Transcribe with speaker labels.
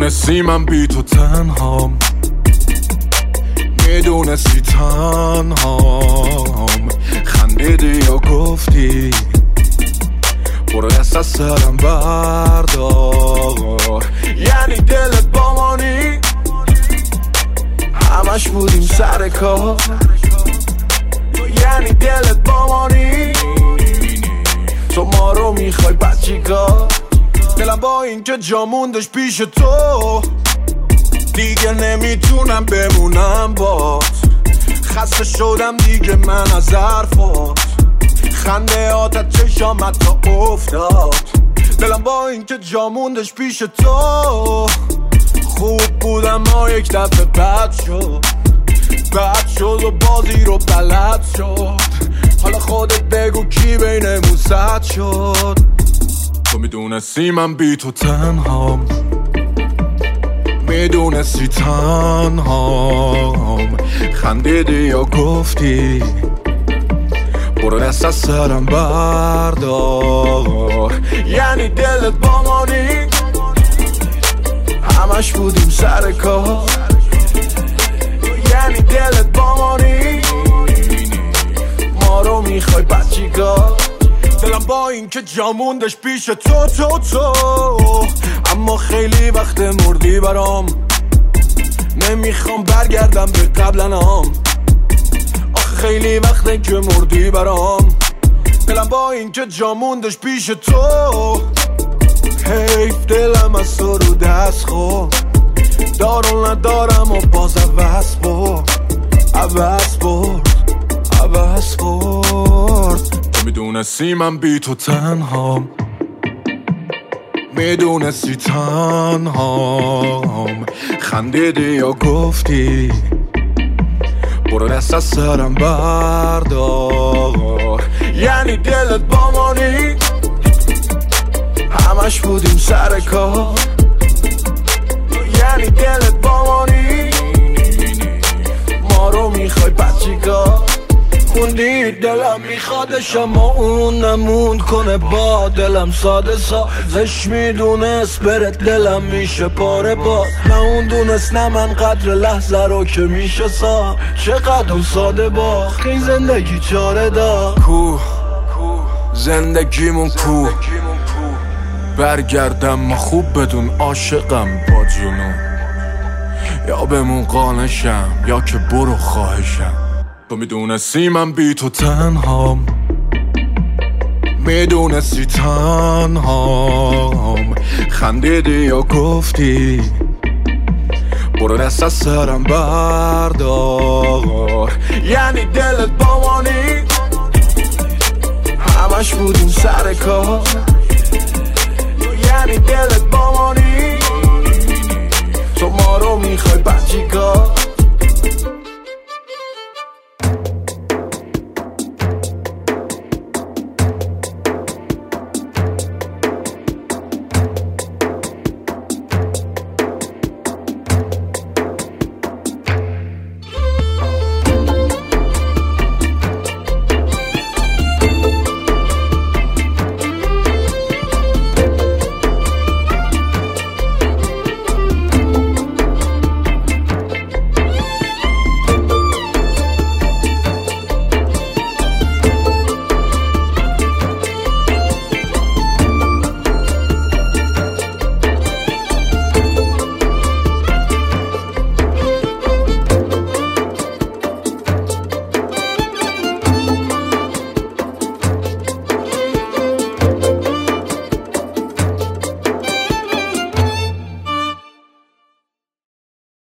Speaker 1: میدونستی من بی تو تنهام، میدونستی تنهام، خندیدی یا گفتی برو دست از سرم بردار. یعنی دلت با مانی همش بودیم سر کار، یعنی دلت با مانی تو ما رو میخوای بد چیکار. دلم با این که جا موندش پیش تو دیگه نمیتونم بمونم بات، خسته شدم دیگه من از حرفات، خنده آتت چشامت تا افتاد. دلم با این که جا موندش پیش تو خوب بودم ما یک دفعه بد شد و بازی رو بلد شد. حالا خودت بگو کی بینمون زد شد. تو میدونستی من بی تو تنهام، میدونستی تنهام، خندیدی یا گفتی برو دست از سرم بردار. یعنی دلت با مانی همش بودیم سر کار، یعنی دلت با مانی ما رو میخوای بد چیکار. دلم با این که جا موندش پیش تو اما خیلی وقت مردی برام، نمیخوام برگردم به قبلنام. آخه خیلی وقته که مردی برام، دلم با این که جا موندش پیش تو حیف دلم از تو رو دست خورد. دارو ندارم و باز عوض برد. تو میدونستی من بی تو تنهام، میدونستی تنهام، خندیدی یا گفتی برو دست از سرم بردار. یعنی دلت با مانی همش بودیم سر کار، یعنی دلت با مانی ما رو میخوای بد چیکار. خوندی دلم میخوادش اما اون نموند کنه با دلم ساده سازش میدونست برد دلم میشه پاره باز. نه اون دونست نه من قدر لحظه رو که میشه سا چقدر اون ساده باخت این زندگی چاره دا. کو زندگیمون کو برگردم ما خوب بدون عاشقم با جنون، یا بمون قانشم یا که برو خواهشم. تو میدونستی من بی تو تنهام، میدونستی تنهام، خندیدی یا گفتی برو دست از سرم بردار. یعنی دلت با مانی همش بودیم سر کار، یعنی دلت با مانی